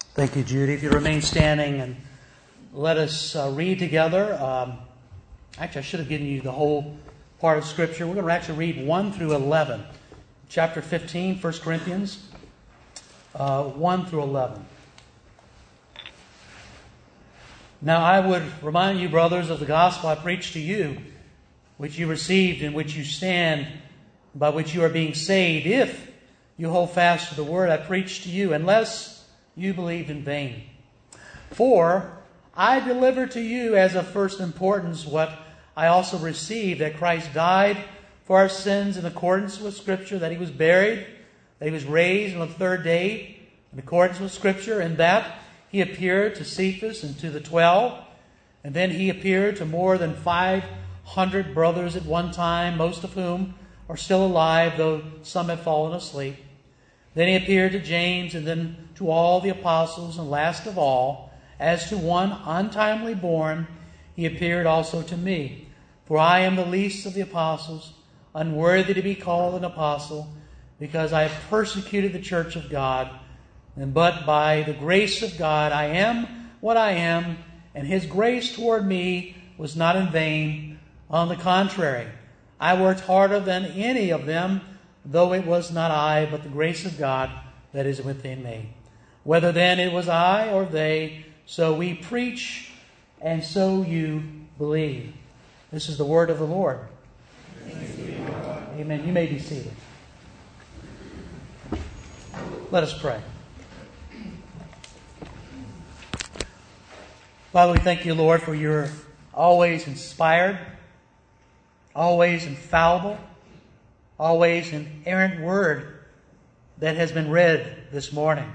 Thank you, Judy. If you remain standing and let us read together. Actually, I should have given you the whole part of Scripture. We're going to actually read 1 through 11. Chapter 15, 1 Corinthians, 1 through 11. Now I would remind you, brothers, of the gospel I preached to you, which you received, in which you stand, by which you are being saved, if you hold fast to the word I preached to you, unless you believed in vain. For I delivered to you as of first importance what I also received, that Christ died for our sins in accordance with Scripture, that He was buried, that He was raised on the third day in accordance with Scripture, and that He appeared to Cephas and to the 12, and then He appeared to more than 500 brothers at one time, most of whom are still alive, though some have fallen asleep. Then He appeared to James, and then to all the apostles, and last of all, as to one untimely born, He appeared also to me. For I am the least of the apostles, unworthy to be called an apostle, because I have persecuted the church of God. But by the grace of God I am what I am, and His grace toward me was not in vain. On the contrary, I worked harder than any of them, though it was not I, but the grace of God that is within me. Whether then it was I or they, so we preach, and so you believe. This is the word of the Lord. Amen. You may be seated. Let us pray. Father, we thank you, Lord, for your always inspired, always infallible, always inerrant word that has been read this morning.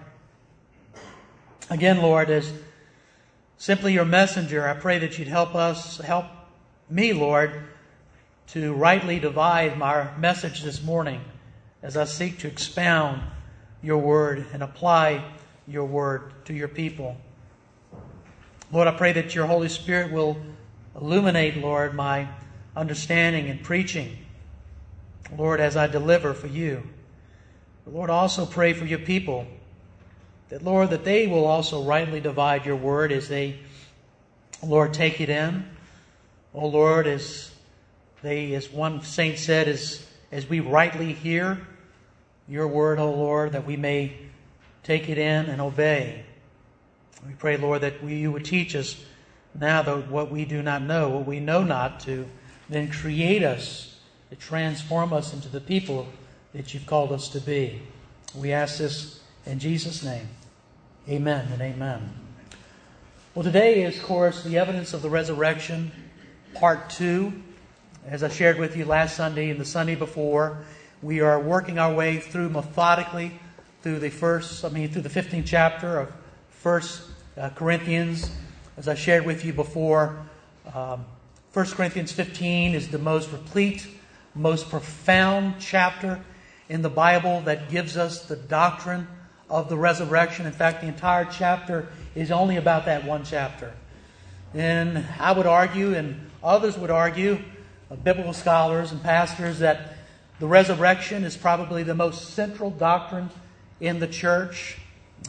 Again, Lord, as simply your messenger, I pray that you'd help me, Lord, to rightly divide my message this morning as I seek to expound your word and apply your word to your people. Lord, I pray that your Holy Spirit will illuminate, Lord, my understanding and preaching, Lord, as I deliver for you. Lord, I also pray for your people, that, Lord, that they will also rightly divide your word as they, Lord, take it in. Oh, Lord, as one saint said, as we rightly hear your word, oh, Lord, that we may take it in and obey. We pray, Lord, that you would teach us now what we do not know, what we know not, to then create us, to transform us into the people that you've called us to be. We ask this in Jesus' name. Amen and amen. Well, today is, of course, the evidence of the resurrection, part 2. As I shared with you last Sunday and the Sunday before, we are working our way through methodically through the 15th chapter of 1 Corinthians. As I shared with you before, 1 Corinthians 15 is the most complete, most profound chapter in the Bible that gives us the doctrine of the resurrection. In fact, the entire chapter is only about that one chapter. And I would argue, and others would argue, biblical scholars and pastors, that the resurrection is probably the most central doctrine in the church,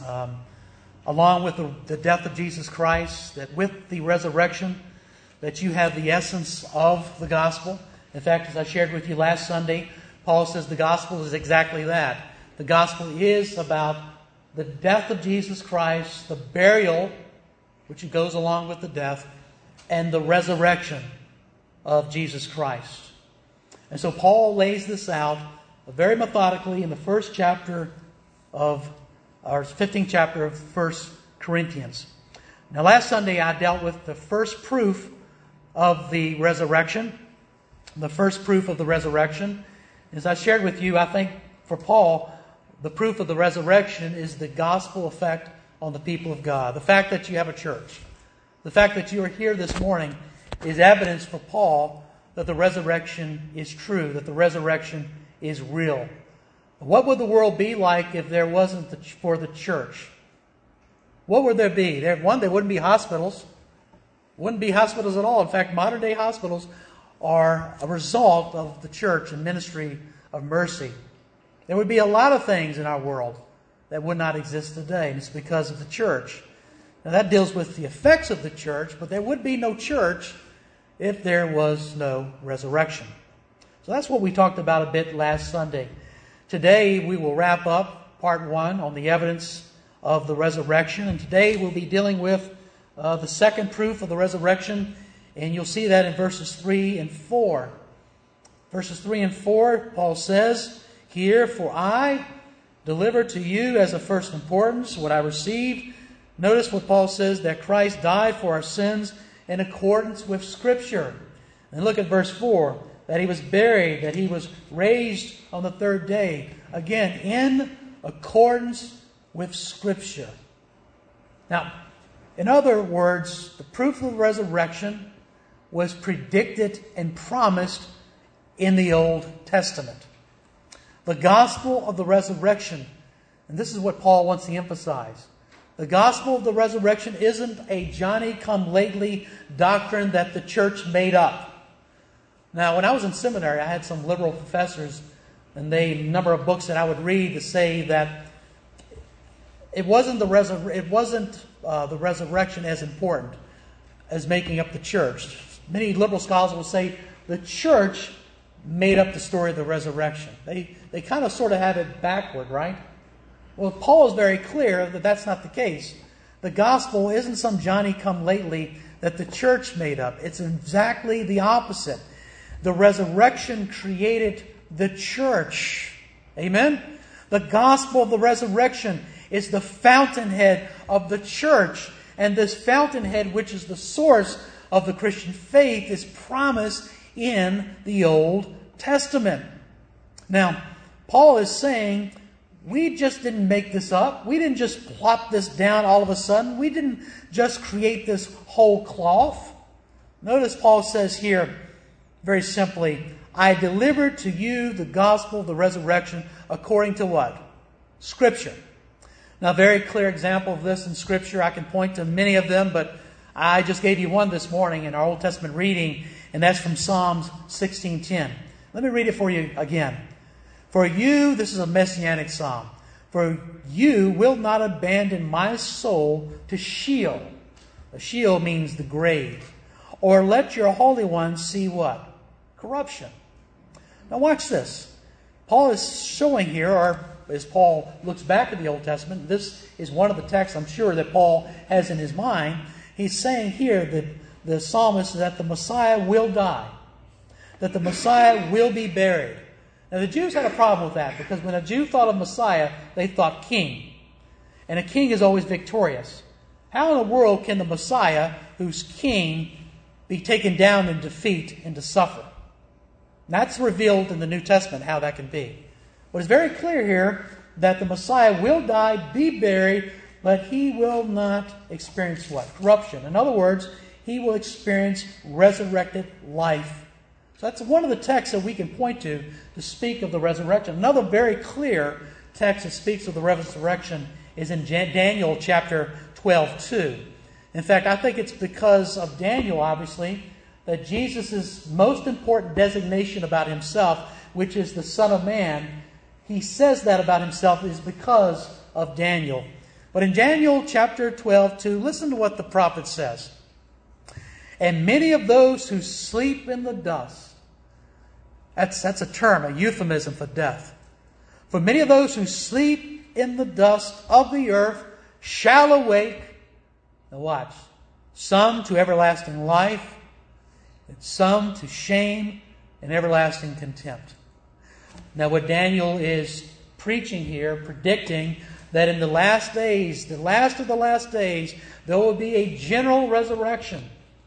along with the death of Jesus Christ, that with the resurrection, that you have the essence of the gospel. In fact, as I shared with you last Sunday, Paul says the gospel is exactly that. The gospel is about the death of Jesus Christ, the burial, which goes along with the death, and the resurrection of Jesus Christ. And so Paul lays this out very methodically in the 15th chapter of 1 Corinthians. Now, last Sunday I dealt with the first proof of the resurrection. The first proof of the resurrection. As I shared with you, I think for Paul, the proof of the resurrection is the gospel effect on the people of God. The fact that you have a church, the fact that you are here this morning is evidence for Paul that the resurrection is true, that the resurrection is real. What would the world be like if there wasn't for the church? What would there be? There wouldn't be hospitals. Wouldn't be hospitals at all. In fact, modern day hospitals are a result of the church and ministry of mercy. There would be a lot of things in our world that would not exist today, and it's because of the church. Now that deals with the effects of the church, but there would be no church if there was no resurrection. So that's what we talked about a bit last Sunday. Today we will wrap up part 1 on the evidence of the resurrection, and today we'll be dealing with the second proof of the resurrection, and you'll see that in verses 3 and 4. Verses 3 and 4, Paul says here, "For I delivered to you as of first importance what I received." Notice what Paul says, that Christ died for our sins in accordance with Scripture. And look at verse 4, that He was buried, that He was raised on the third day. Again, in accordance with Scripture. Now, in other words, the proof of the resurrection was predicted and promised in the Old Testament. The gospel of the resurrection, and this is what Paul wants to emphasize. The gospel of the resurrection isn't a Johnny-come-lately doctrine that the church made up. Now, when I was in seminary, I had some liberal professors, and a number of books that I would read to say that it wasn't the resurrection as important as making up the church. Many liberal scholars will say the church made up the story of the resurrection. They kind of sort of have it backward, right? Well, Paul is very clear that that's not the case. The gospel isn't some Johnny-come-lately that the church made up. It's exactly the opposite. The resurrection created the church. Amen? The gospel of the resurrection is the fountainhead of the church. And this fountainhead, which is the source of the Christian faith, is promised in the Old Testament. Now, Paul is saying, we just didn't make this up. We didn't just plop this down all of a sudden. We didn't just create this whole cloth. Notice Paul says here, very simply, I delivered to you the gospel of the resurrection according to what? Scripture. Now, a very clear example of this in Scripture. I can point to many of them, but I just gave you one this morning in our Old Testament reading, and that's from Psalms 16:10. Let me read it for you again. For you, this is a messianic psalm, for you will not abandon my soul to Sheol. Sheol means the grave. Or let your Holy One see what? Corruption. Now watch this. Paul is showing here, or as Paul looks back at the Old Testament, this is one of the texts I'm sure that Paul has in his mind. He's saying here that the psalmist that the Messiah will die, that the Messiah will be buried. Now the Jews had a problem with that, because when a Jew thought of Messiah, they thought king. And a king is always victorious. How in the world can the Messiah, who's king, be taken down in defeat and to suffer? And that's revealed in the New Testament, how that can be. But it's very clear here that the Messiah will die, be buried, but He will not experience what? Corruption. In other words, He will experience resurrected life. So that's one of the texts that we can point to speak of the resurrection. Another very clear text that speaks of the resurrection is in Daniel chapter 12:2. In fact, I think it's because of Daniel, obviously, that Jesus' most important designation about Himself, which is the Son of Man, He says that about Himself is because of Daniel. But in Daniel chapter 12:2, listen to what the prophet says. And many of those who sleep in the dust, that's a term, a euphemism for death. For many of those who sleep in the dust of the earth shall awake. Now watch. Some to everlasting life, and some to shame and everlasting contempt. Now what Daniel is preaching here, predicting that in the last days, the last of the last days, there will be a general resurrection.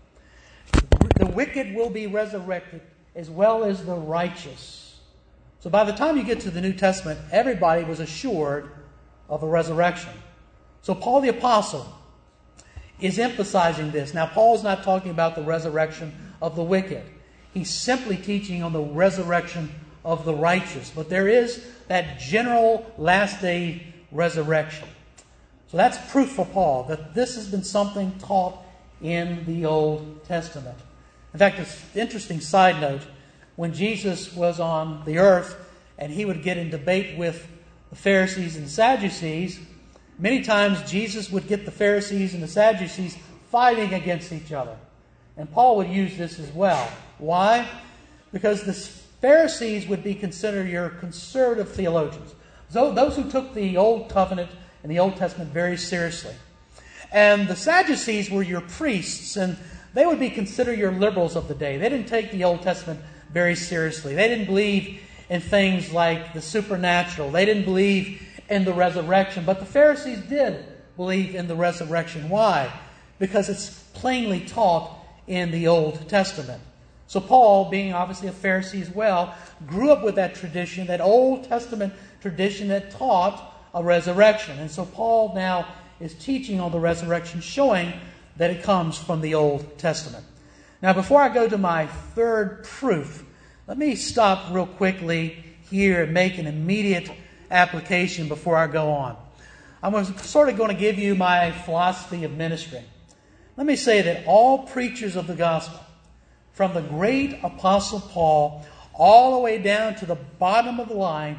The wicked will be resurrected as well as the righteous. So by the time you get to the New Testament, everybody was assured of a resurrection. So Paul the Apostle is emphasizing this. Now Paul's not talking about the resurrection of the wicked. He's simply teaching on the resurrection of the righteous. But there is that general last day resurrection. So that's proof for Paul that this has been something taught in the Old Testament. In fact, it's an interesting side note. When Jesus was on the earth and He would get in debate with the Pharisees and Sadducees, many times Jesus would get the Pharisees and the Sadducees fighting against each other. And Paul would use this as well. Why? Because the Pharisees would be considered your conservative theologians. So those who took the Old Covenant and the Old Testament very seriously. And the Sadducees were your priests, and they would be considered your liberals of the day. They didn't take the Old Testament very seriously. They didn't believe in things like the supernatural. They didn't believe in the resurrection. But the Pharisees did believe in the resurrection. Why? Because it's plainly taught in the Old Testament. So Paul, being obviously a Pharisee as well, grew up with that tradition, that Old Testament tradition that taught a resurrection. And so Paul now is teaching on the resurrection, showing that it comes from the Old Testament. Now, before I go to my third proof, let me stop real quickly here and make an immediate application before I go on. I'm sort of going to give you my philosophy of ministry. Let me say that all preachers of the gospel, from the great Apostle Paul all the way down to the bottom of the line,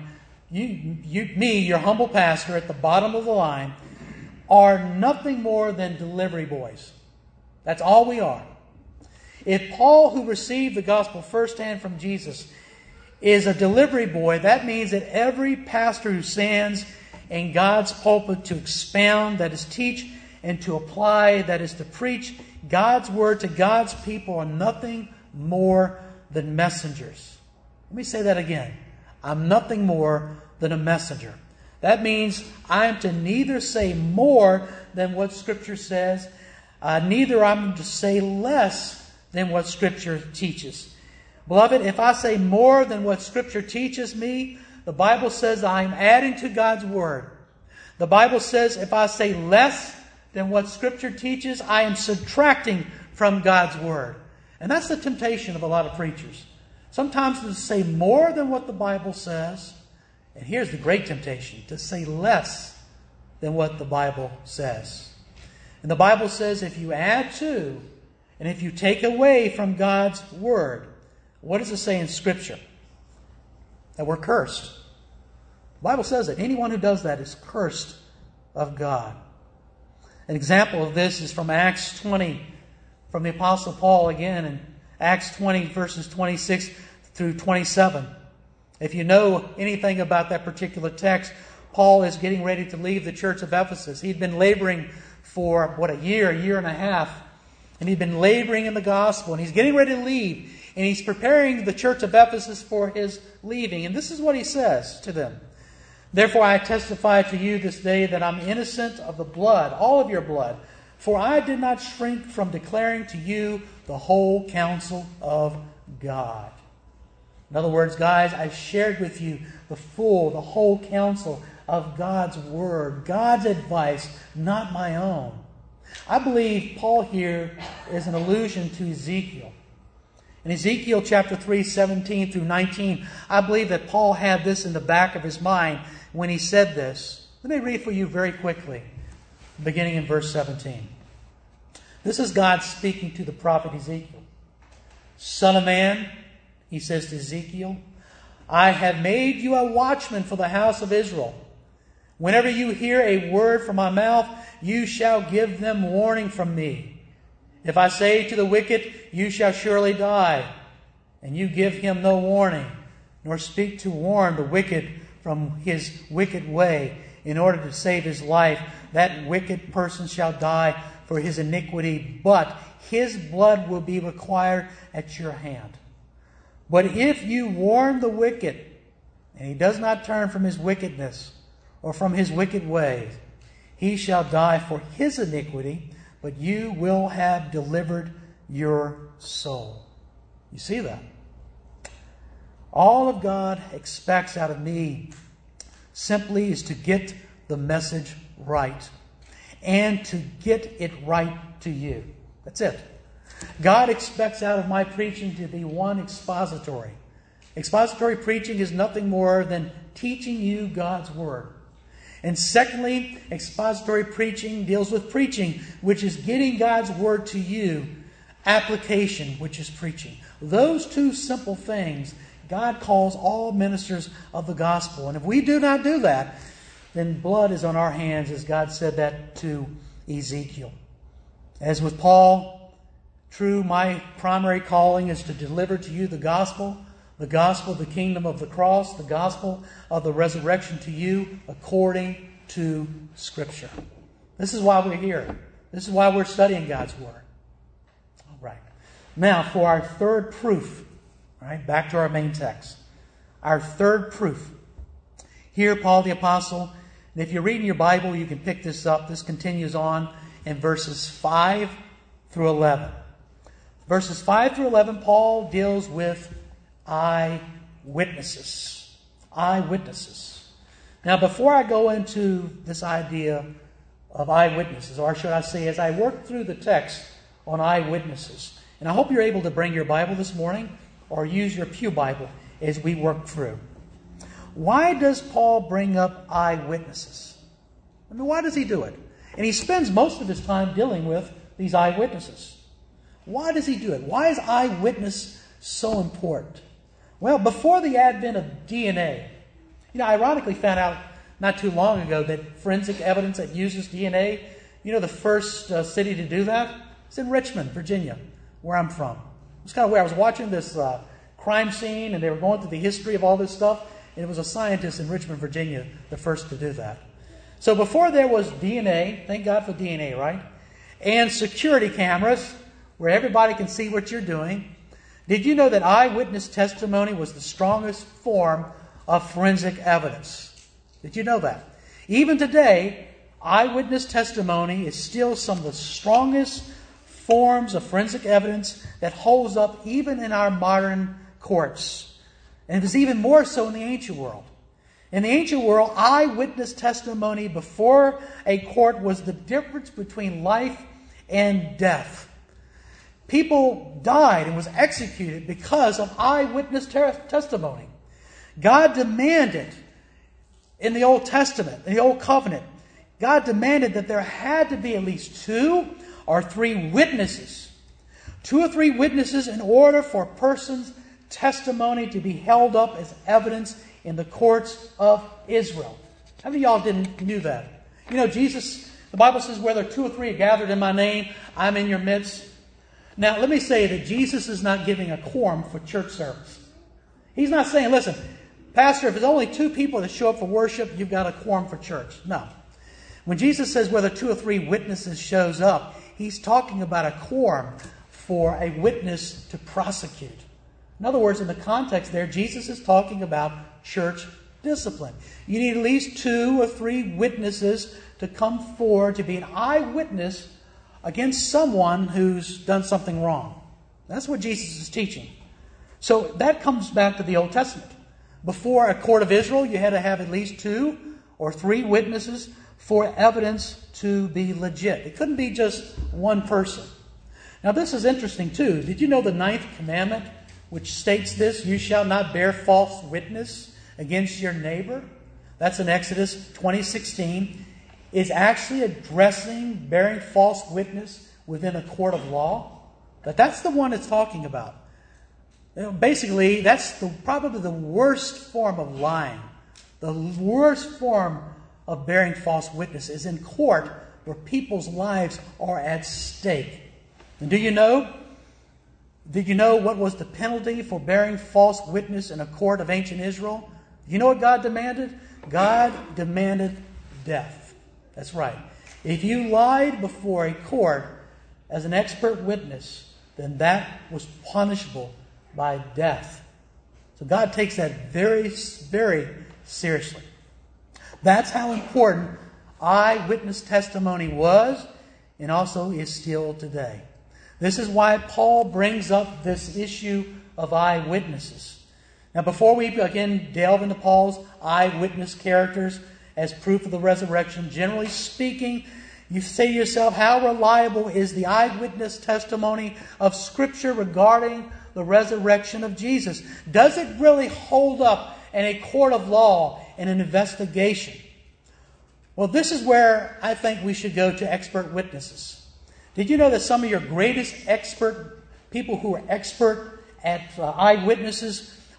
me, your humble pastor at the bottom of the line, are nothing more than delivery boys. That's all we are. If Paul, who received the gospel firsthand from Jesus, is a delivery boy, that means that every pastor who stands in God's pulpit to expound, that is teach, and to apply, that is to preach God's word to God's people, are nothing more than messengers. Let me say that again. I'm nothing more than a messenger. That means I am to neither say more than what Scripture says, neither I'm to say less than what Scripture teaches. Beloved, if I say more than what Scripture teaches me, the Bible says I'm adding to God's Word. The Bible says if I say less than what Scripture teaches, I am subtracting from God's Word. And that's the temptation of a lot of preachers. Sometimes to say more than what the Bible says, and here's the great temptation, to say less than what the Bible says. And the Bible says if you add to, and if you take away from God's Word, what does it say in Scripture? That we're cursed. The Bible says that anyone who does that is cursed of God. An example of this is from Acts 20, from the Apostle Paul again, in Acts 20, verses 26 through 27. If you know anything about that particular text, Paul is getting ready to leave the church of Ephesus. He'd been laboring for, a year and a half. And he'd been laboring in the gospel. And he's getting ready to leave. And he's preparing the church of Ephesus for his leaving. And this is what he says to them. Therefore I testify to you this day that I'm innocent of the blood, all of your blood. For I did not shrink from declaring to you the whole counsel of God. In other words, guys, I shared with you the whole counsel of God's Word, God's advice, not my own. I believe Paul here is an allusion to Ezekiel. In Ezekiel chapter 3, 17 through 19, I believe that Paul had this in the back of his mind when he said this. Let me read for you very quickly, beginning in verse 17. This is God speaking to the prophet Ezekiel. Son of man, he says to Ezekiel, I have made you a watchman for the house of Israel. Whenever you hear a word from my mouth, you shall give them warning from me. If I say to the wicked, you shall surely die, and you give him no warning, nor speak to warn the wicked from his wicked way, in order to save his life, that wicked person shall die for his iniquity, but his blood will be required at your hand. But if you warn the wicked, and he does not turn from his wickedness, or from his wicked ways, he shall die for his iniquity, but you will have delivered your soul. You see that? All of God expects out of me simply is to get the message right, and to get it right to you. That's it. God expects out of my preaching to be one, expository. Expository preaching is nothing more than teaching you God's Word. And secondly, expository preaching deals with preaching, which is getting God's Word to you. Application, which is preaching. Those two simple things God calls all ministers of the gospel. And if we do not do that, then blood is on our hands, as God said that to Ezekiel. As with Paul, true, my primary calling is to deliver to you the gospel of the kingdom of the cross, the gospel of the resurrection to you according to Scripture. This is why we're here. This is why we're studying God's Word. All right. Now, for our third proof, all right, back to our main text. Our third proof. Here, Paul the Apostle, and if you're reading your Bible, you can pick this up. This continues on in verses 5 through 11. Verses 5 through 11, Paul deals with eyewitnesses. Eyewitnesses. Now, before I go into this idea of eyewitnesses, or should I say, as I work through the text on eyewitnesses, and I hope you're able to bring your Bible this morning or use your pew Bible as we work through. Why does Paul bring up eyewitnesses? I mean, why does he do it? And he spends most of his time dealing with these eyewitnesses. Why does he do it? Why is eyewitness so important? Well, before the advent of DNA, I ironically found out not too long ago that forensic evidence that uses DNA, the first city to do that is in Richmond, Virginia, where I'm from. It was kind of weird. I was watching this crime scene, and they were going through the history of all this stuff, and it was a scientist in Richmond, Virginia, the first to do that. So before there was DNA, thank God for DNA, right? And security cameras, where everybody can see what you're doing, did you know that eyewitness testimony was the strongest form of forensic evidence? Did you know that? Even today, eyewitness testimony is still some of the strongest forms of forensic evidence that holds up even in our modern courts. And it was even more so in the ancient world. In the ancient world, eyewitness testimony before a court was the difference between life and death. People died and was executed because of eyewitness testimony. God demanded in the Old Testament, in the Old Covenant, God demanded that there had to be at least 2 or 3 witnesses. 2 or 3 witnesses in order for a person's testimony to be held up as evidence in the courts of Israel. How many of y'all knew that? Jesus, the Bible says, whether 2 or 3 are gathered in my name, I'm in your midst. Now, let me say that Jesus is not giving a quorum for church service. He's not saying, listen, Pastor, if there's only 2 people that show up for worship, you've got a quorum for church. No. When Jesus says whether 2 or 3 witnesses shows up, he's talking about a quorum for a witness to prosecute. In other words, in the context there, Jesus is talking about church discipline. You need at least 2 or 3 witnesses to come forward to be an eyewitness against someone who's done something wrong. That's what Jesus is teaching. So that comes back to the Old Testament. Before a court of Israel, you had to have at least 2 or 3 witnesses for evidence to be legit. It couldn't be just one person. Now this is interesting too. Did you know the 9th commandment, which states this, you shall not bear false witness against your neighbor? That's in Exodus 20:16. Is actually addressing bearing false witness within a court of law. That's the one it's talking about. Basically, that's probably the worst form of lying. The worst form of bearing false witness is in court where people's lives are at stake. And did you know what was the penalty for bearing false witness in a court of ancient Israel? You know what God demanded? God demanded death. That's right. If you lied before a court as an expert witness, then that was punishable by death. So God takes that very, very seriously. That's how important eyewitness testimony was and also is still today. This is why Paul brings up this issue of eyewitnesses. Now, before we again delve into Paul's eyewitness characters as proof of the resurrection, generally speaking, you say to yourself, how reliable is the eyewitness testimony of Scripture regarding the resurrection of Jesus? Does it really hold up in a court of law in an investigation? Well, this is where I think we should go to expert witnesses. Did you know that some of your greatest people who are expert at eyewitnesses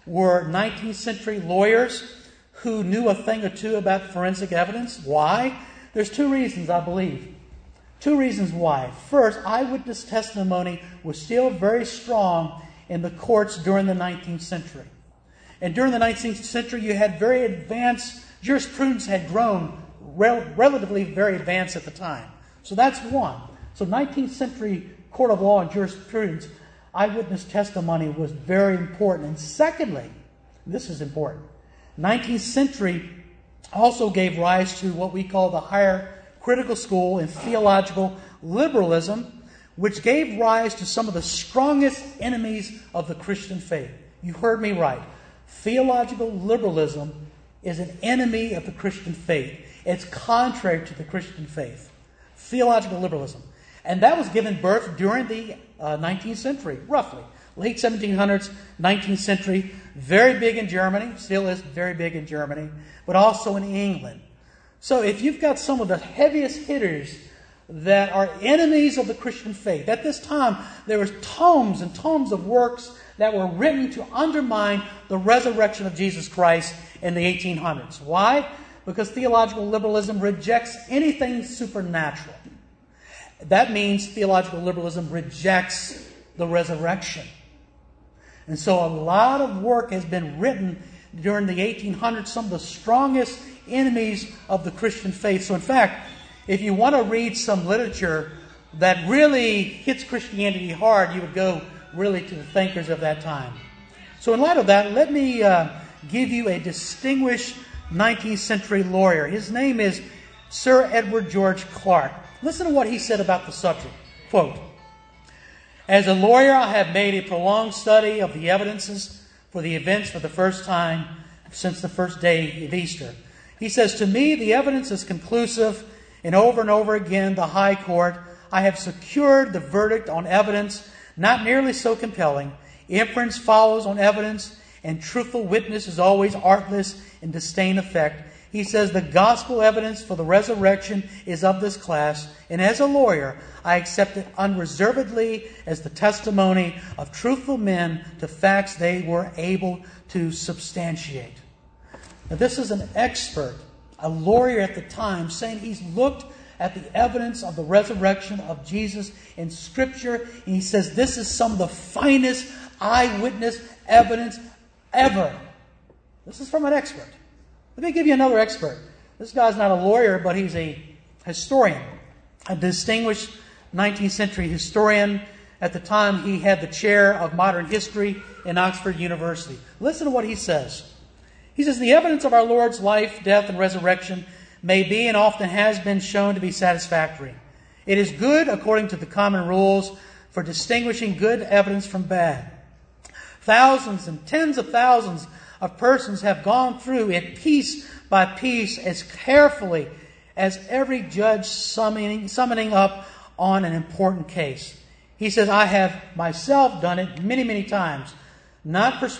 were 19th century lawyers who knew a thing or two about forensic evidence. Why? There's two reasons, I believe. Two reasons why. First, eyewitness testimony was still very strong in the courts during the 19th century. And during the 19th century, you had very advanced, jurisprudence had grown relatively very advanced at the time. So that's one. So 19th century court of law and jurisprudence, eyewitness testimony was very important. And secondly, this is important, 19th century also gave rise to what we call the higher critical school in theological liberalism, which gave rise to some of the strongest enemies of the Christian faith. You heard me right. Theological liberalism is an enemy of the Christian faith. It's contrary to the Christian faith. Theological liberalism. And that was given birth during the 19th century, roughly. Late 1700s, 19th century. Very big in Germany. Still is very big in Germany. But also in England. So if you've got some of the heaviest hitters that are enemies of the Christian faith, at this time there were tomes and tomes of works that were written to undermine the resurrection of Jesus Christ in the 1800s. Why? Because theological liberalism rejects anything supernatural. That means theological liberalism rejects the resurrection. And so a lot of work has been written during the 1800s, some of the strongest enemies of the Christian faith. So in fact, if you want to read some literature that really hits Christianity hard, you would go really to the thinkers of that time. So in light of that, let me give you a distinguished 19th century lawyer. His name is Sir Edward George Clarke. Listen to what he said about the subject. Quote, "As a lawyer, I have made a prolonged study of the evidences for the events for the first time since the first day of Easter." He says, "To me, the evidence is conclusive, and over again, the High Court, I have secured the verdict on evidence not nearly so compelling. Inference follows on evidence, and truthful witness is always artless in disdain effect." He says, "The gospel evidence for the resurrection is of this class, and as a lawyer, I accept it unreservedly as the testimony of truthful men to facts they were able to substantiate." Now, this is an expert, a lawyer at the time, saying he's looked at the evidence of the resurrection of Jesus in Scripture, and he says this is some of the finest eyewitness evidence ever. This is from an expert. Let me give you another expert. This guy's not a lawyer, but he's a historian, a distinguished 19th century historian. At the time, he had the chair of modern history in Oxford University. Listen to what he says. He says, "The evidence of our Lord's life, death, and resurrection may be and often has been shown to be satisfactory. It is good according to the common rules for distinguishing good evidence from bad. Thousands and tens of thousands of persons have gone through it piece by piece as carefully as every judge summoning up on an important case." He says, "I have myself done it many, many times, not to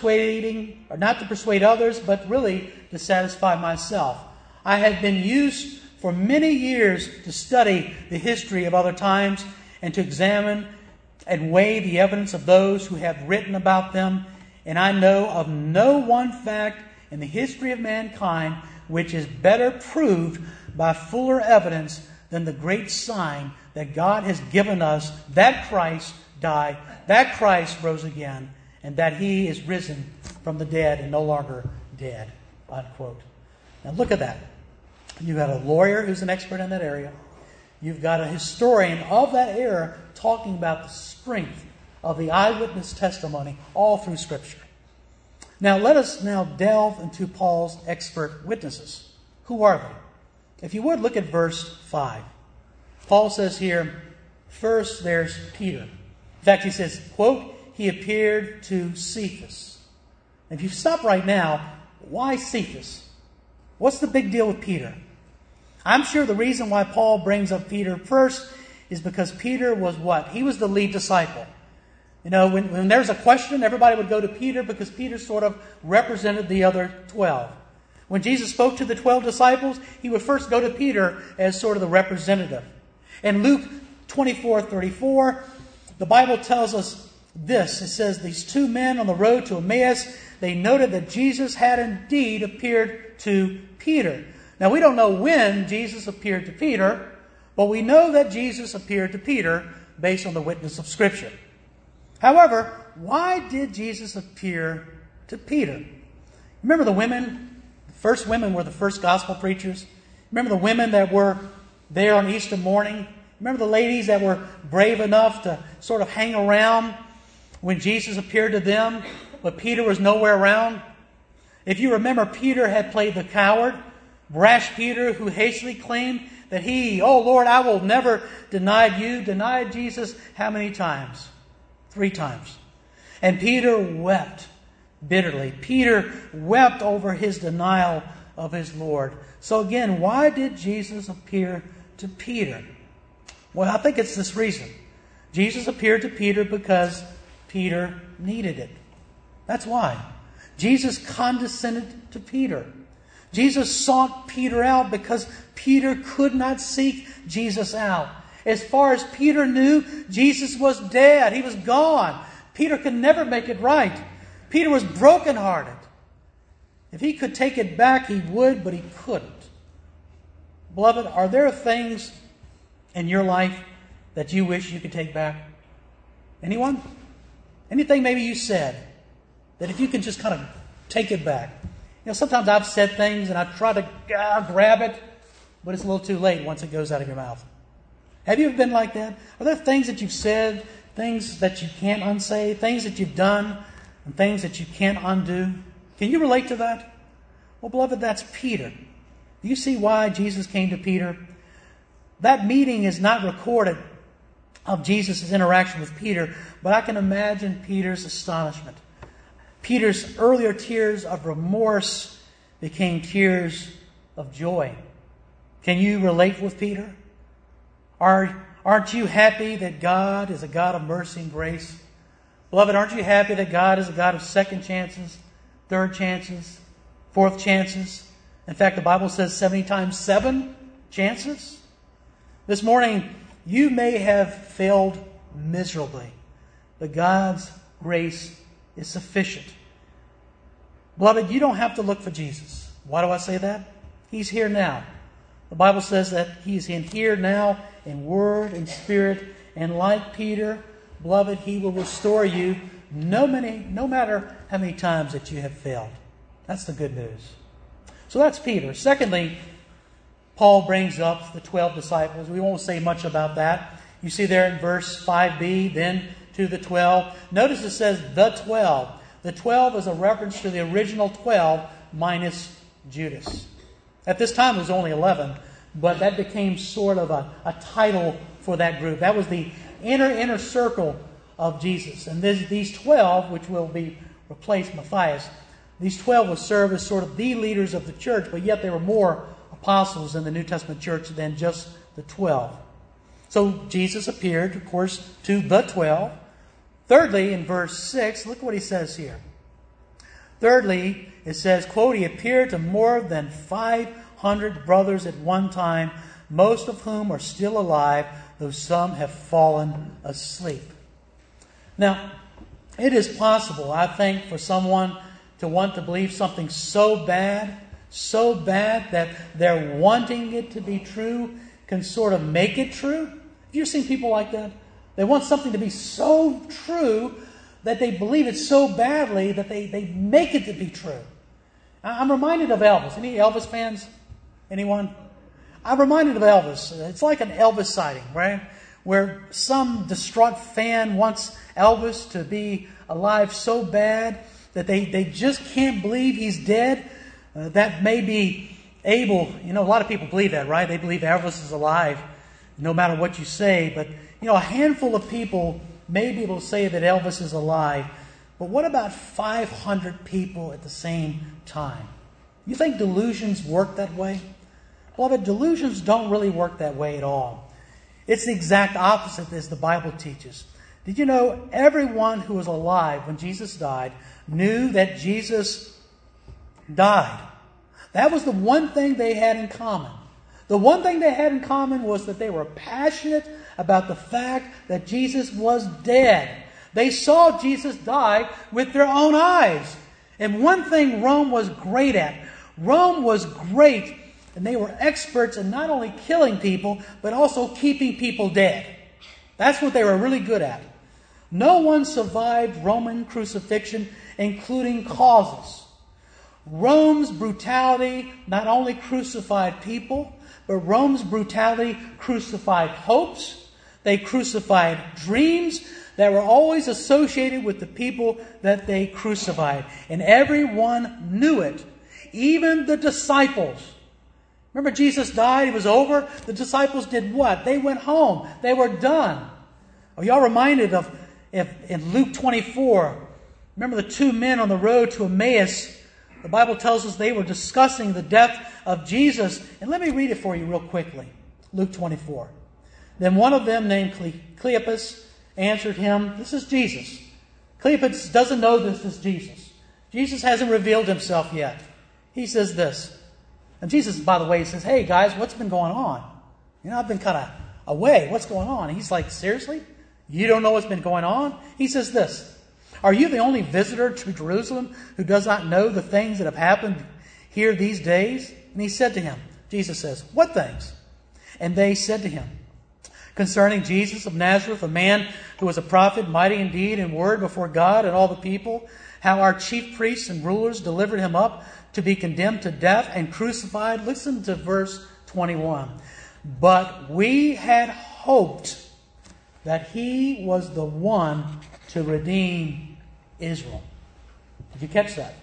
persuade others, but really to satisfy myself. I have been used for many years to study the history of other times and to examine and weigh the evidence of those who have written about them. And I know of no one fact in the history of mankind which is better proved by fuller evidence than the great sign that God has given us that Christ died, that Christ rose again, and that He is risen from the dead and no longer dead." Unquote. Now look at that. You've got a lawyer who's an expert in that area. You've got a historian of that era talking about the strength of the eyewitness testimony all through Scripture. Now let us now delve into Paul's expert witnesses. Who are they? If you would, look at verse 5. Paul says here, first there's Peter. In fact, he says, quote, "He appeared to Cephas." If you stop right now, why Cephas? What's the big deal with Peter? I'm sure the reason why Paul brings up Peter first is because Peter was what? He was the lead disciple. You know, when there's a question, everybody would go to Peter because Peter sort of represented the other 12. When Jesus spoke to the 12 disciples, he would first go to Peter as sort of the representative. In Luke 24:34, the Bible tells us this. It says, "These two men on the road to Emmaus, they noted that Jesus had indeed appeared to Peter. Now, we don't know when Jesus appeared to Peter, but we know that Jesus appeared to Peter based on the witness of Scripture. However, why did Jesus appear to Peter? Remember the women? The first women were the first gospel preachers. Remember the women that were there on Easter morning? Remember the ladies that were brave enough to sort of hang around when Jesus appeared to them, but Peter was nowhere around? If you remember, Peter had played the coward. Brash Peter, who hastily claimed that he, "Oh Lord, I will never deny you," denied Jesus how many times? 3 times. And Peter wept bitterly. Peter wept over his denial of his Lord. So again, why did Jesus appear to Peter? Well, I think it's this reason. Jesus appeared to Peter because Peter needed it. That's why. Jesus condescended to Peter. Jesus sought Peter out because Peter could not seek Jesus out. As far as Peter knew, Jesus was dead. He was gone. Peter could never make it right. Peter was brokenhearted. If he could take it back, he would, but he couldn't. Beloved, are there things in your life that you wish you could take back? Anyone? Anything maybe you said that if you can just kind of take it back? You know, sometimes I've said things and I try to grab it, but it's a little too late once it goes out of your mouth. Have you ever been like that? Are there things that you've said, things that you can't unsay, things that you've done, and things that you can't undo? Can you relate to that? Well, beloved, that's Peter. Do you see why Jesus came to Peter? That meeting is not recorded of Jesus' interaction with Peter, but I can imagine Peter's astonishment. Peter's earlier tears of remorse became tears of joy. Can you relate with Peter? Aren't you happy that God is a God of mercy and grace? Beloved, aren't you happy that God is a God of second chances, third chances, fourth chances? In fact, the Bible says 70 times 7 chances. This morning, you may have failed miserably, but God's grace is sufficient. Beloved, you don't have to look for Jesus. Why do I say that? He's here now. The Bible says that He's in here now in word and spirit, and like Peter, beloved, He will restore you no matter how many times that you have failed. That's the good news. So that's Peter. Secondly, Paul brings up the 12 disciples. We won't say much about that. You see there in verse 5b, then to the 12. Notice it says the 12. The 12 is a reference to the original 12 minus Judas. At this time it was only 11, but that became sort of a title for that group. That was the inner circle of Jesus. And these 12, which will be replaced Matthias, these 12 will serve as sort of the leaders of the church, but yet there were more apostles in the New Testament church than just the 12. So Jesus appeared, of course, to the 12. Thirdly, in verse 6, look what he says here. Thirdly, it says, quote, He appeared to more than 500 brothers at one time, most of whom are still alive, though some have fallen asleep. Now, it is possible, I think, for someone to want to believe something so bad that they're wanting it to be true can sort of make it true. Have you seen people like that? They want something to be so true that they believe it so badly that they make it to be true. I'm reminded of Elvis. Any Elvis fans? Anyone? I'm reminded of Elvis. It's like an Elvis sighting, right? Where some distraught fan wants Elvis to be alive so bad that they just can't believe he's dead. That may be able, a lot of people believe that, right? They believe Elvis is alive no matter what you say. But, a handful of people may be able to say that Elvis is alive. But what about 500 people at the same time? You think delusions work that way? Beloved, delusions don't really work that way at all. It's the exact opposite as the Bible teaches. Did you know everyone who was alive when Jesus died knew that Jesus died? That was the one thing they had in common. The one thing they had in common was that they were passionate about the fact that Jesus was dead. They saw Jesus die with their own eyes. And one thing Rome was great at, Rome was great, and they were experts in not only killing people, but also keeping people dead. That's what they were really good at. No one survived Roman crucifixion, including causes. Rome's brutality not only crucified people, but Rome's brutality crucified hopes. They crucified dreams that were always associated with the people that they crucified. And everyone knew it. Even the disciples. Remember, Jesus died, it was over. The disciples did what? They went home. They were done. Are y'all reminded of in Luke 24? Remember the two men on the road to Emmaus? The Bible tells us they were discussing the death of Jesus. And let me read it for you real quickly. Luke 24. Then one of them, named Cleopas, answered him, this is Jesus. Cleopas doesn't know this is Jesus. Jesus hasn't revealed himself yet. He says this. And Jesus, by the way, says, hey guys, what's been going on? I've been kind of away. What's going on? And he's like, seriously? You don't know what's been going on? He says this. Are you the only visitor to Jerusalem who does not know the things that have happened here these days? And he said to him, Jesus says, what things? And they said to him, concerning Jesus of Nazareth, a man who was a prophet, mighty in deed and word before God and all the people, how our chief priests and rulers delivered him up to be condemned to death and crucified. Listen to verse 21. But we had hoped that he was the one to redeem Israel. Did you catch that?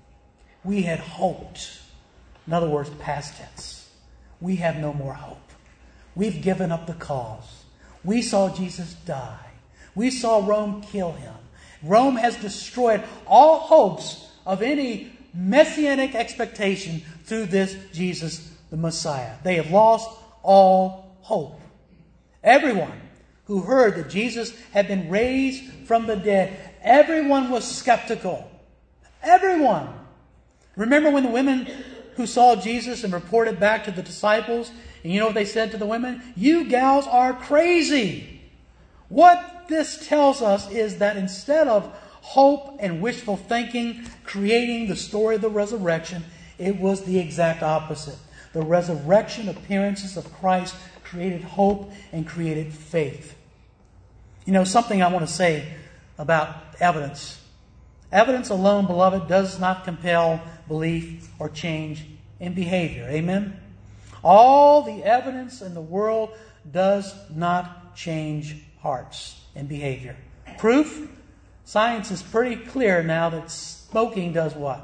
We had hoped. In other words, past tense. We have no more hope. We've given up the cause. We saw Jesus die. We saw Rome kill him. Rome has destroyed all hopes of any messianic expectation through this Jesus, the Messiah. They have lost all hope. Everyone who heard that Jesus had been raised from the dead, everyone was skeptical. Everyone. Remember when the women who saw Jesus and reported back to the disciples, and you know what they said to the women? You gals are crazy. What this tells us is that instead of hope and wishful thinking creating the story of the resurrection, it was the exact opposite. The resurrection appearances of Christ created hope and created faith. Something I want to say about evidence. Evidence alone, beloved, does not compel belief or change in behavior. Amen? All the evidence in the world does not change hearts and behavior. Proof? Science is pretty clear now that smoking does what?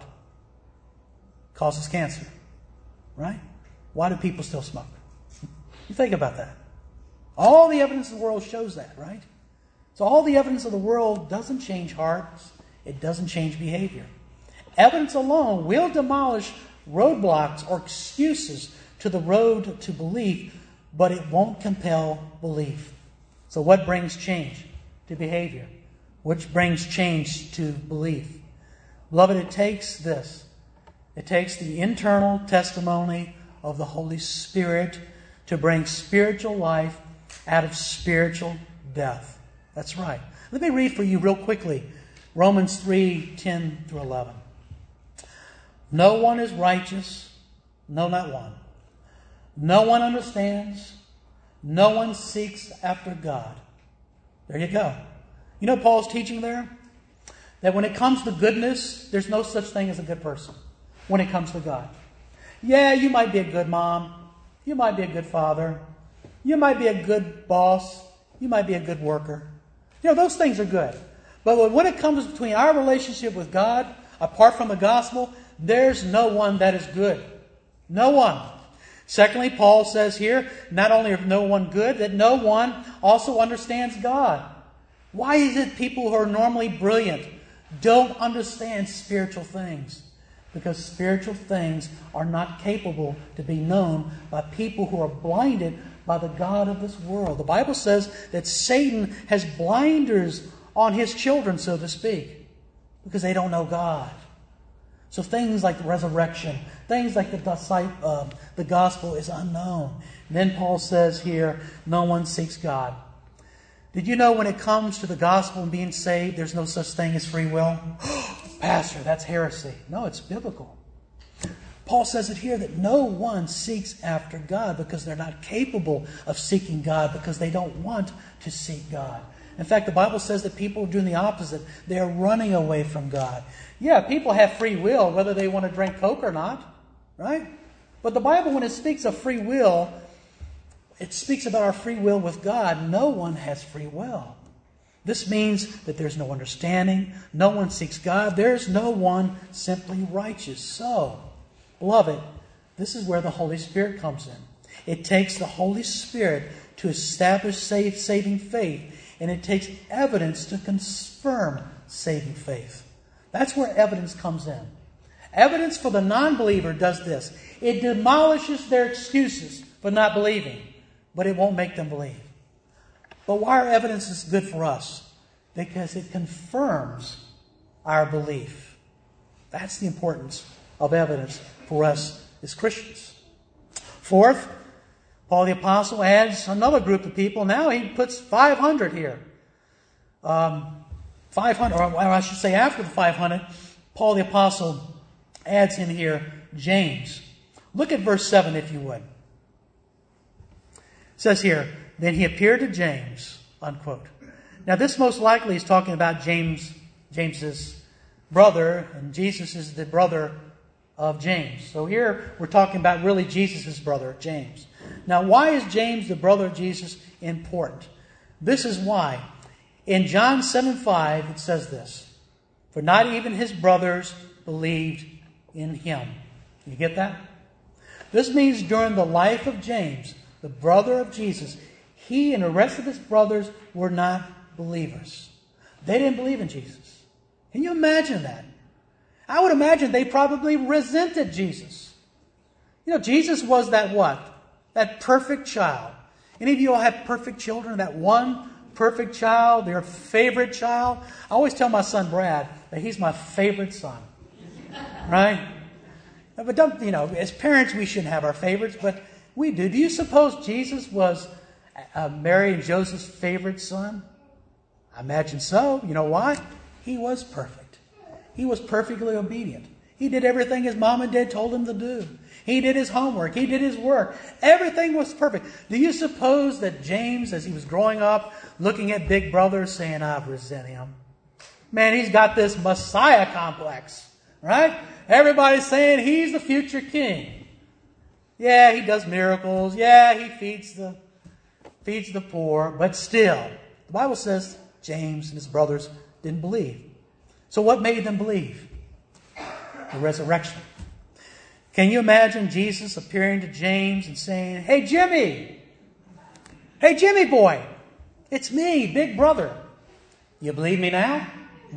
Causes cancer. Right? Why do people still smoke? You think about that. All the evidence in the world shows that, right? So all the evidence of the world doesn't change hearts. It doesn't change behavior. Evidence alone will demolish roadblocks or excuses to the road to belief, but it won't compel belief. So what brings change to behavior? Which brings change to belief? Beloved, it takes this. It takes the internal testimony of the Holy Spirit to bring spiritual life out of spiritual death. That's right. Let me read for you real quickly Romans 3:10 through 11. No one is righteous, no, not one. No one understands. No one seeks after God. There you go. You know Paul's teaching there? That when it comes to goodness, there's no such thing as a good person when it comes to God. Yeah, you might be a good mom. You might be a good father. You might be a good boss. You might be a good worker. Those things are good. But when it comes between our relationship with God, apart from the gospel, there's no one that is good. No one. Secondly, Paul says here, not only is no one good, that no one also understands God. Why is it people who are normally brilliant don't understand spiritual things? Because spiritual things are not capable to be known by people who are blinded by the God of this world. The Bible says that Satan has blinders on his children, so to speak, because they don't know God. So things like the resurrection, things like the gospel is unknown. And then Paul says here, no one seeks God. Did you know when it comes to the gospel and being saved, there's no such thing as free will? Pastor, that's heresy. No, it's biblical. Paul says it here that no one seeks after God because they're not capable of seeking God because they don't want to seek God. In fact, the Bible says that people are doing the opposite. They are running away from God. Yeah, people have free will whether they want to drink Coke or not, right? But the Bible, when it speaks of free will, it speaks about our free will with God. No one has free will. This means that there's no understanding. No one seeks God. There's no one simply righteous. So, beloved, this is where the Holy Spirit comes in. It takes the Holy Spirit to establish saving faith, and it takes evidence to confirm saving faith. That's where evidence comes in. Evidence for the non-believer does this. It demolishes their excuses for not believing, but it won't make them believe. But why are evidences good for us? Because it confirms our belief. That's the importance of evidence for us as Christians. Fourth, Paul the Apostle adds another group of people. Now he puts 500 here. 500, or I should say after the 500, Paul the Apostle adds in here James. Look at verse 7 if you would. It says here, then he appeared to James, unquote. Now this most likely is talking about James's brother, and Jesus is the brother of James. So here we're talking about really Jesus' brother, James. Now why is James, the brother of Jesus, important? This is why. In John 7:5 it says this, for not even his brothers believed in him. You get that? This means during the life of James, the brother of Jesus, he and the rest of his brothers were not believers. They didn't believe in Jesus. Can you imagine that? I would imagine they probably resented Jesus. You know, Jesus was that what? That perfect child. Any of you all have perfect children? That one perfect child, their favorite child? I always tell my son Brad that he's my favorite son. Right? But don't, as parents we shouldn't have our favorites, but we do. Do you suppose Jesus was Mary and Joseph's favorite son? I imagine so. You know why? He was perfect. He was perfectly obedient. He did everything his mom and dad told him to do. He did his homework. He did his work. Everything was perfect. Do you suppose that James, as he was growing up, looking at big brother, saying, I resent him. Man, he's got this Messiah complex, right? Everybody's saying he's the future king. Yeah, he does miracles. Yeah, he feeds the poor. But still, the Bible says James and his brothers didn't believe. So what made them believe? The resurrection. Can you imagine Jesus appearing to James and saying, Hey, Jimmy boy, it's me, big brother. You believe me now?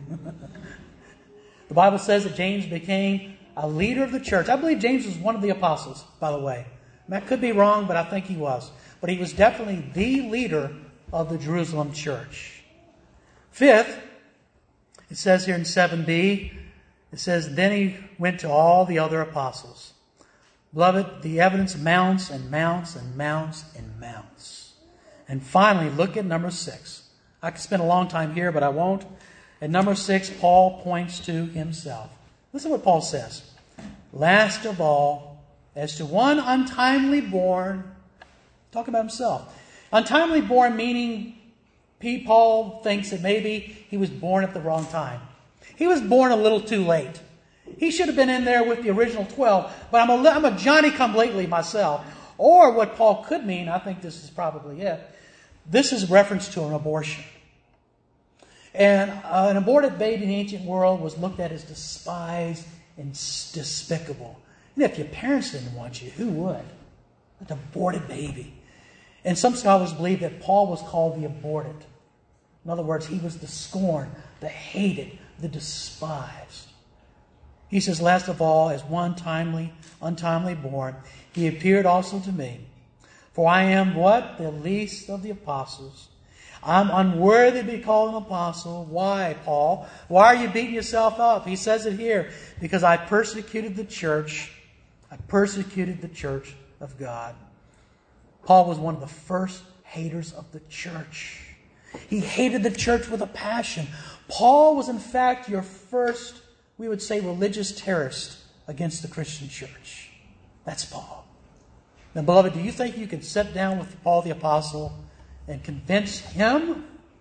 The Bible says that James became a leader of the church. I believe James was one of the apostles, by the way. I could be wrong, but I think he was. But he was definitely the leader of the Jerusalem church. Fifth, it says here in 7b, it says, then he went to all the other apostles. Beloved, the evidence mounts and mounts and mounts and mounts. And finally, look at number 6. I could spend a long time here, but I won't. At number 6, Paul points to himself. Listen to what Paul says. Last of all, as to one untimely born, talking about himself. Untimely born meaning Paul thinks that maybe he was born at the wrong time. He was born a little too late. He should have been in there with the original 12, but I'm a Johnny-come-lately myself. Or what Paul could mean, I think this is probably it, this is reference to an abortion. And an aborted baby in the ancient world was looked at as despised and despicable. And if your parents didn't want you, who would? An aborted baby. And some scholars believe that Paul was called the aborted. In other words, he was the scorned, the hated, the despised. He says, last of all, as one untimely born, he appeared also to me. For I am what? The least of the apostles. I'm unworthy to be called an apostle. Why, Paul? Why are you beating yourself up? He says it here, because I persecuted the church. I persecuted the church of God. Paul was one of the first haters of the church. He hated the church with a passion. Paul was, in fact, your first we would say, religious terrorist against the Christian church. That's Paul. Now, beloved, do you think you could sit down with Paul the Apostle and convince him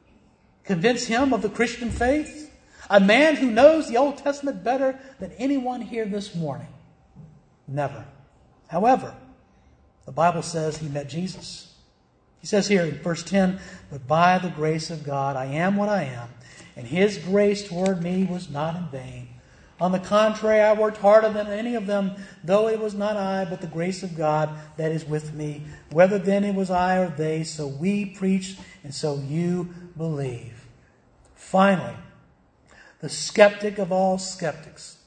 of the Christian faith? A man who knows the Old Testament better than anyone here this morning? Never. However, the Bible says he met Jesus. He says here in verse 10, "But by the grace of God I am what I am, and His grace toward me was not in vain. On the contrary, I worked harder than any of them, though it was not I, but the grace of God that is with me. Whether then it was I or they, so we preach, and so you believe." Finally, the skeptic of all skeptics,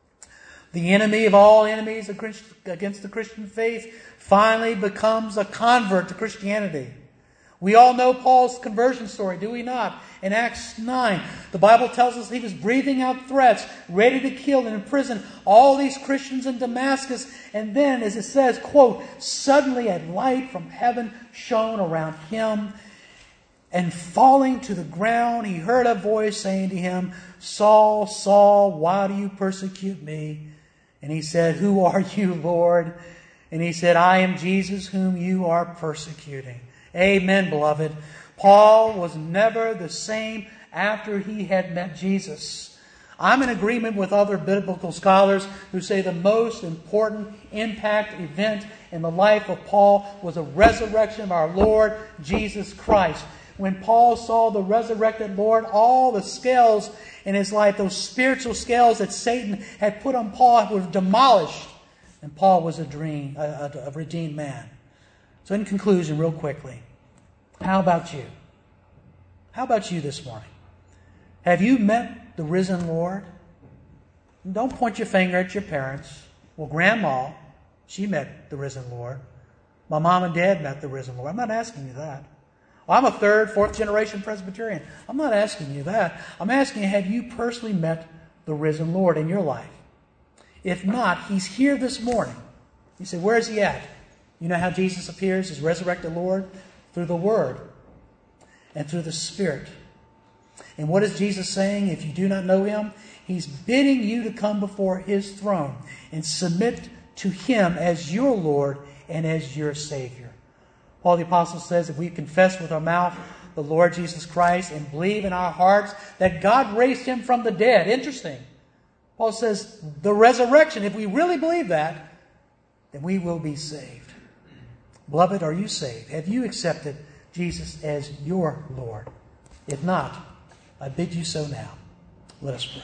the enemy of all enemies against the Christian faith, finally becomes a convert to Christianity. We all know Paul's conversion story, do we not? In Acts 9, the Bible tells us he was breathing out threats, ready to kill and imprison all these Christians in Damascus. And then, as it says, quote, "Suddenly a light from heaven shone around him, and falling to the ground, he heard a voice saying to him, 'Saul, Saul, why do you persecute me?' And he said, 'Who are you, Lord?' And he said, 'I am Jesus whom you are persecuting.'" Amen, beloved. Paul was never the same after he had met Jesus. I'm in agreement with other biblical scholars who say the most important impact event in the life of Paul was the resurrection of our Lord Jesus Christ. When Paul saw the resurrected Lord, all the scales in his life, those spiritual scales that Satan had put on Paul, were demolished. And Paul was a redeemed man. So in conclusion, real quickly, how about you? How about you this morning? Have you met the risen Lord? Don't point your finger at your parents. Well, Grandma, she met the risen Lord. My mom and dad met the risen Lord. I'm not asking you that. Well, I'm a third, fourth generation Presbyterian. I'm not asking you that. I'm asking you, have you personally met the risen Lord in your life? If not, He's here this morning. You say, where is He at? You know how Jesus appears as resurrected Lord? Through the Word and through the Spirit. And what is Jesus saying? If you do not know Him, He's bidding you to come before His throne and submit to Him as your Lord and as your Savior. Paul the Apostle says, if we confess with our mouth the Lord Jesus Christ and believe in our hearts that God raised Him from the dead. Interesting. Paul says the resurrection, if we really believe that, then we will be saved. Beloved, are you saved? Have you accepted Jesus as your Lord? If not, I bid you so now. Let us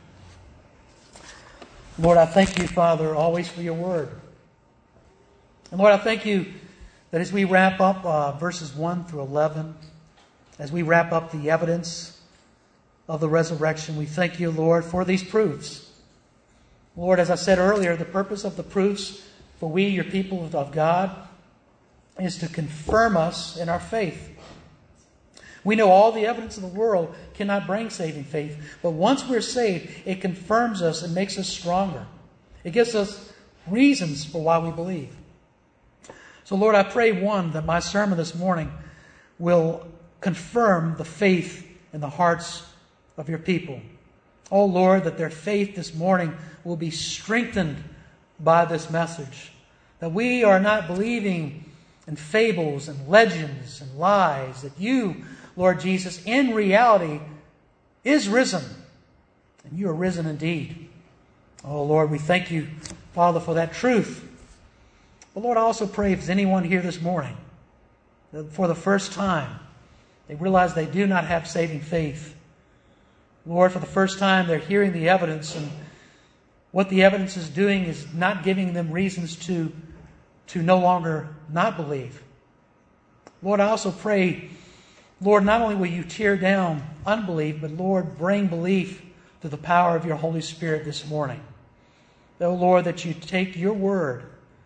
pray. Lord, I thank you, Father, always for your word. And Lord, I thank you that as we wrap up verses 1 through 11, as we wrap up the evidence of the resurrection, we thank you, Lord, for these proofs. Lord, as I said earlier, the purpose of the proofs for we, your people of God, is to confirm us in our faith. We know all the evidence of the world cannot bring saving faith, but once we're saved, it confirms us and makes us stronger. It gives us reasons for why we believe. So, Lord, I pray, one, that my sermon this morning will confirm the faith in the hearts of your people. Oh, Lord, that their faith this morning will be strengthened by this message. That we are not believing in fables and legends and lies. That you, Lord Jesus, in reality is risen. And you are risen indeed. Oh, Lord, we thank you, Father, for that truth. But Lord, I also pray if there's anyone here this morning that for the first time they realize they do not have saving faith. Lord, for the first time they're hearing the evidence, and what the evidence is doing is not giving them reasons to no longer not believe. Lord, I also pray, Lord, not only will you tear down unbelief, but Lord, bring belief through the power of your Holy Spirit this morning. Oh, Lord, that you take your word,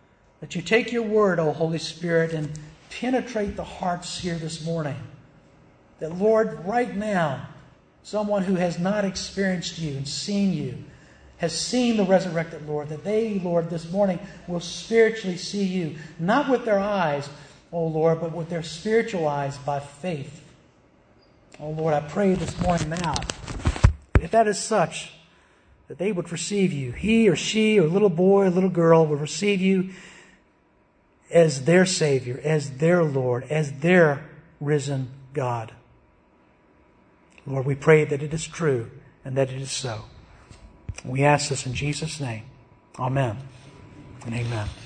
O Holy Spirit, and penetrate the hearts here this morning. That, Lord, right now, someone who has not experienced you and seen you, has seen the resurrected Lord, that they, Lord, this morning will spiritually see you, not with their eyes, O Lord, but with their spiritual eyes by faith. Oh, Lord, I pray this morning now, if that is such, that they would receive you. He or she or little boy or little girl would receive you as their Savior, as their Lord, as their risen God. Lord, we pray that it is true and that it is so. We ask this in Jesus' name. Amen and amen.